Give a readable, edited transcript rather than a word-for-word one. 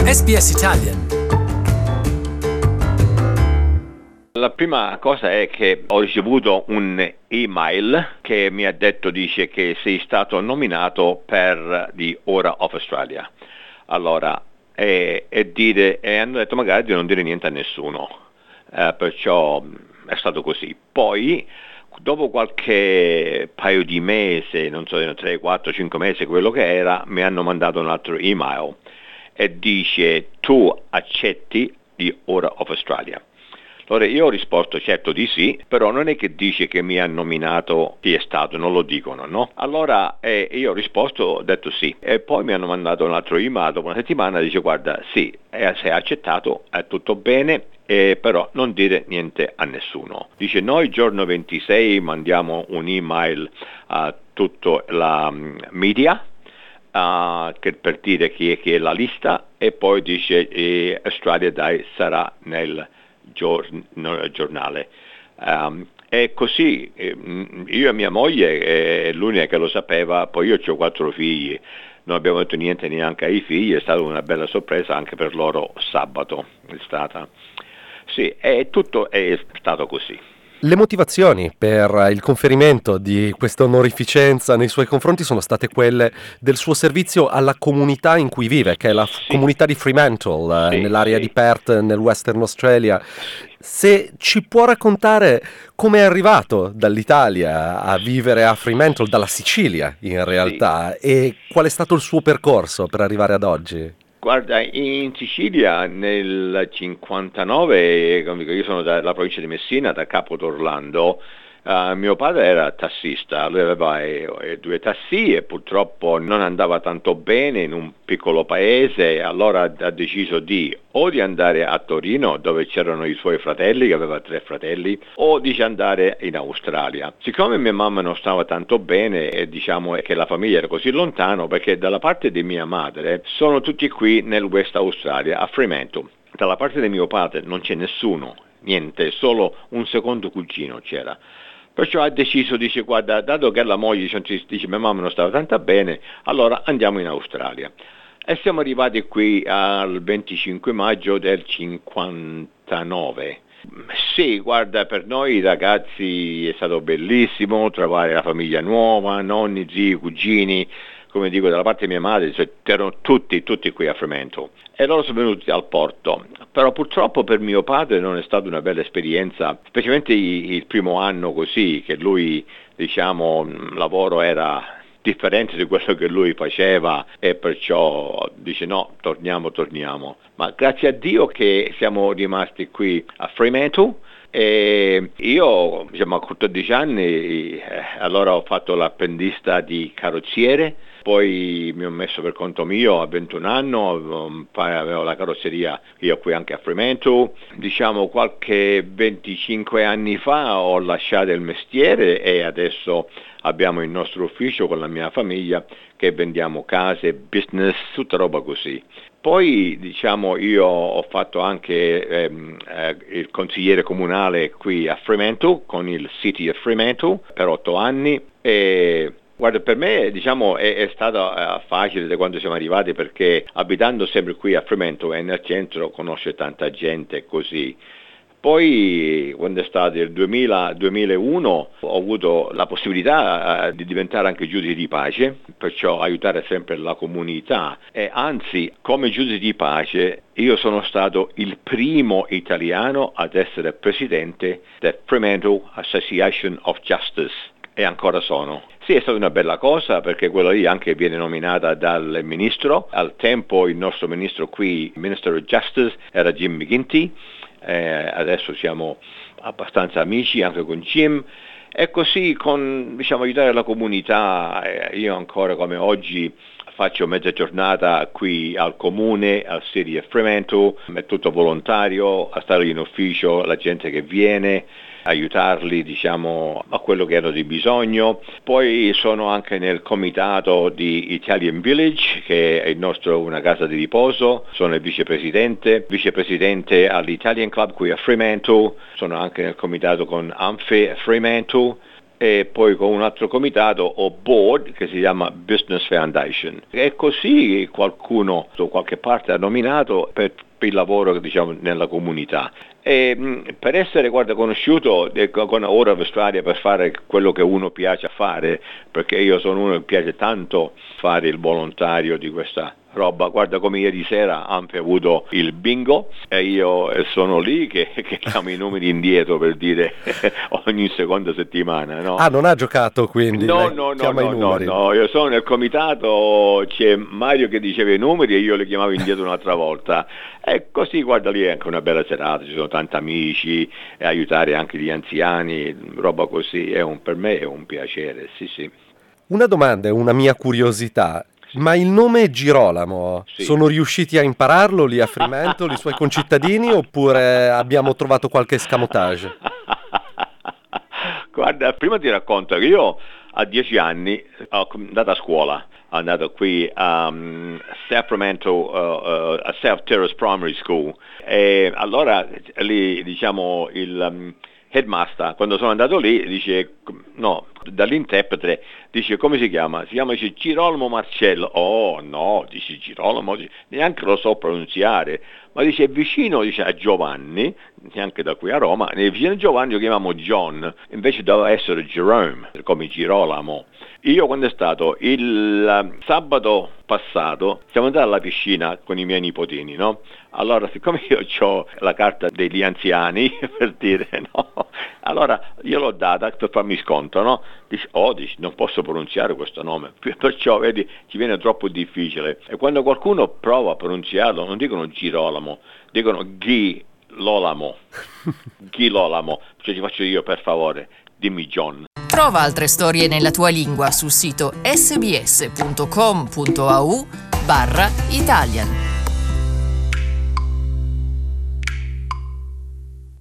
SBS Italian. La prima cosa è che ho ricevuto un email che mi ha detto, dice che sei stato nominato per the Order of Australia. Allora, e hanno detto magari di non dire niente a nessuno, perciò è stato così. Poi, dopo qualche paio di mesi, non so, 3, 4, 5 mesi, quello che era, mi hanno mandato un altro email e dice: tu accetti the Order of Australia? Allora io ho risposto certo di sì, però non è che dice che mi ha nominato chi è stato, non lo dicono, no? Allora io ho risposto, ho detto sì, e poi mi hanno mandato un altro email dopo una settimana, dice: guarda, sì, se hai accettato è tutto bene, però non dire niente a nessuno. Dice: noi giorno 26 mandiamo un email a tutta la media, per dire chi è la lista, e poi dice Australia Day sarà nel giornale. E così io e mia moglie è l'unica che lo sapeva, poi io ho 4 figli, non abbiamo detto niente neanche ai figli, è stata una bella sorpresa anche per loro sabato, è stata. Sì, e tutto è stato così. Le motivazioni per il conferimento di questa onorificenza nei suoi confronti sono state quelle del suo servizio alla comunità in cui vive, che è la comunità di Fremantle, nell'area di Perth, nel Western Australia. Se ci può raccontare come è arrivato dall'Italia a vivere a Fremantle, dalla Sicilia in realtà, e qual è stato il suo percorso per arrivare ad oggi? Guarda, in Sicilia nel 59, io sono dalla provincia di Messina, da Capo d'Orlando. Mio padre era tassista, lui aveva 2 tassi e purtroppo non andava tanto bene in un piccolo paese, allora ha deciso di andare a Torino, dove c'erano i suoi fratelli, che aveva 3 fratelli, o di andare in Australia. Siccome mia mamma non stava tanto bene e diciamo che la famiglia era così lontano, perché dalla parte di mia madre sono tutti qui nel West Australia, a Fremantle. Dalla parte di mio padre non c'è nessuno, niente, solo un secondo cugino c'era. Perciò ha deciso, dice: guarda, dato che la moglie dice mia mamma non stava tanto bene, allora andiamo in Australia. E siamo arrivati qui al 25 maggio del 59. Sì, guarda, per noi ragazzi è stato bellissimo trovare la famiglia nuova, nonni, zii, cugini. Come dico, dalla parte di mia madre erano tutti qui a Fremantle, e loro sono venuti al porto. Però purtroppo per mio padre non è stata una bella esperienza, specialmente il primo anno, così che lui, diciamo, il lavoro era differente di quello che lui faceva, e perciò dice no, torniamo. Ma grazie a Dio che siamo rimasti qui a Fremantle. E io, diciamo, a 14 anni allora ho fatto l'apprendista di carrozziere, poi mi ho messo per conto mio a 21 anni, avevo la carrozzeria io qui anche a Fremantle. Diciamo qualche 25 anni fa ho lasciato il mestiere e adesso abbiamo il nostro ufficio con la mia famiglia che vendiamo case, business, tutta roba così. Poi diciamo io ho fatto anche il consigliere comunale qui a Fremantle con il City of Fremantle per 8 anni, e guarda, per me diciamo è stato facile da quando siamo arrivati, perché abitando sempre qui a Fremantle e nel centro conosce tanta gente così. Poi quando è stato il 2001 ho avuto la possibilità di diventare anche giudice di pace, perciò aiutare sempre la comunità, e anzi come giudice di pace io sono stato il primo italiano ad essere presidente del Fremantle Association of Justice, e ancora sono. Sì, è stata una bella cosa, perché quella lì anche viene nominata dal ministro. Al tempo il nostro ministro qui, il Minister of Justice, era Jim McGuinty. Adesso siamo abbastanza amici anche con Jim, e così con, diciamo, aiutare la comunità. Io ancora come oggi faccio mezza giornata qui al comune, al City of Fremantle, è tutto volontario, a stare in ufficio, la gente che viene, aiutarli, diciamo, a quello che hanno di bisogno. Poi sono anche nel comitato di Italian Village, che è una casa di riposo, sono il vicepresidente all'Italian Club qui a Fremantle, sono anche nel comitato con Amphi Fremantle. e poi con un altro comitato o board che si chiama Business Foundation. E così qualcuno da qualche parte ha nominato per il lavoro, diciamo, nella comunità. E per essere, conosciuto con ora of Australia, per fare quello che uno piace fare, perché io sono uno che piace tanto fare il volontario di questa roba. Guarda, come ieri sera hanno avuto il bingo e io sono lì che chiamo i numeri indietro, per dire, ogni seconda settimana, no? Ah, non ha giocato quindi? No, io sono nel comitato, c'è Mario che diceva i numeri e io li chiamavo indietro un'altra volta. E così, guarda, lì è anche una bella serata, ci sono tanti amici, e aiutare anche gli anziani, roba così, per me è un piacere, sì. Una domanda, una mia curiosità. Ma il nome Girolamo, Sì. sono riusciti a impararlo lì a Fremantle, i suoi concittadini, oppure abbiamo trovato qualche escamotage? Guarda, prima ti racconto che io a 10 anni ho andato a scuola, sono andato qui a Sacramento, a South Terrace Primary School, e allora lì, diciamo, il headmaster, quando sono andato lì, dice, no, dall'interprete, dice, come si chiama? Dice Girolamo Marcello. Oh no, dice Girolamo, neanche lo so pronunziare, ma dice vicino, dice, a Giovanni, neanche da qui a Roma, vicino a Giovanni lo chiamiamo John, invece doveva essere Jerome, come Girolamo. Io, quando è stato il sabato passato, siamo andati alla piscina con i miei nipotini, no? Allora, siccome io ho la carta degli anziani, per dire, no? Allora io l'ho data per farmi sconto, no? Dice, non posso pronunziare questo nome, perciò, vedi, ci viene troppo difficile. E quando qualcuno prova a pronunziarlo, non dicono Girolamo, dicono Girolamo. Girolamo, cioè ci faccio io, per favore, dimmi John. Trova altre storie nella tua lingua sul sito sbs.com.au/Italian.